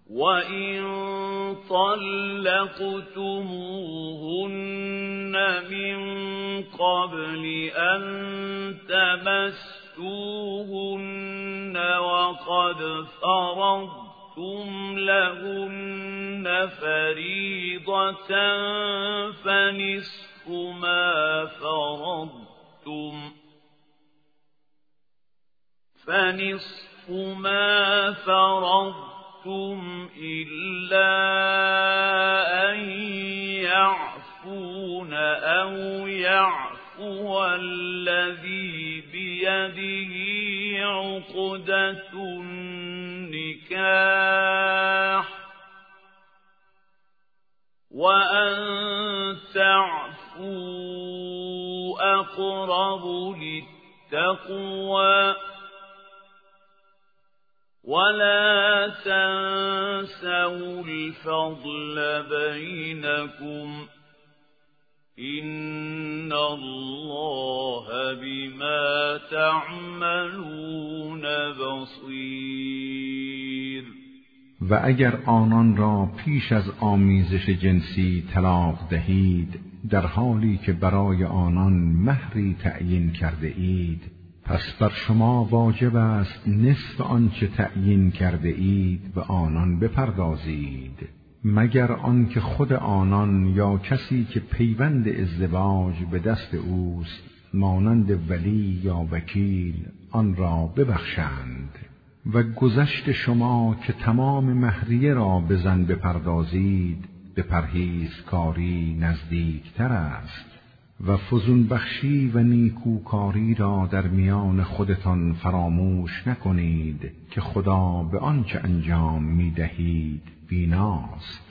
وَإِن طَلَّقْتُمُوهُنَّ مِن قَبْلِ أَن تَمَسُّوهُنَّ وَقَدْ فَرَضْتُمْ لَهُنَّ فَرِيضَةً فَنِصْفُ مَا فَرَضْتُمْ إِلَّا أَن يَعْفُونَ أَوْ يَعْفُوَ الَّذِي بِيَدِهِ عُقْدَةُ النِّكَاحِ وَأَن تَعْفُوا أَقْرَبُ لِلتَّقْوَى وَلَا تَنسَوْا الْفَضْلَ بَيْنَكُمْ إِنَّ اللَّهَ بِمَا تَعْمَلُونَ بَصِيرٌ. و اگر آنان را پیش از آمیزش جنسی طلاق دهید در حالی که برای آنان مهری تعیین کرده اید، پس بر شما واجب است نصف آنچه تعیین کرده اید به آنان بپردازید، مگر آنکه خود آنان یا کسی که پیوند ازدواج به دست اوست مانند ولی یا وکیل آن را ببخشند. و گذشت شما که تمام مهریه را به زن بپردازید به پرهیزکاری نزدیکتر است. و فزون بخشی و نیکوکاری را در میان خودتان فراموش نکنید که خدا به آنچه انجام می دهید بیناست.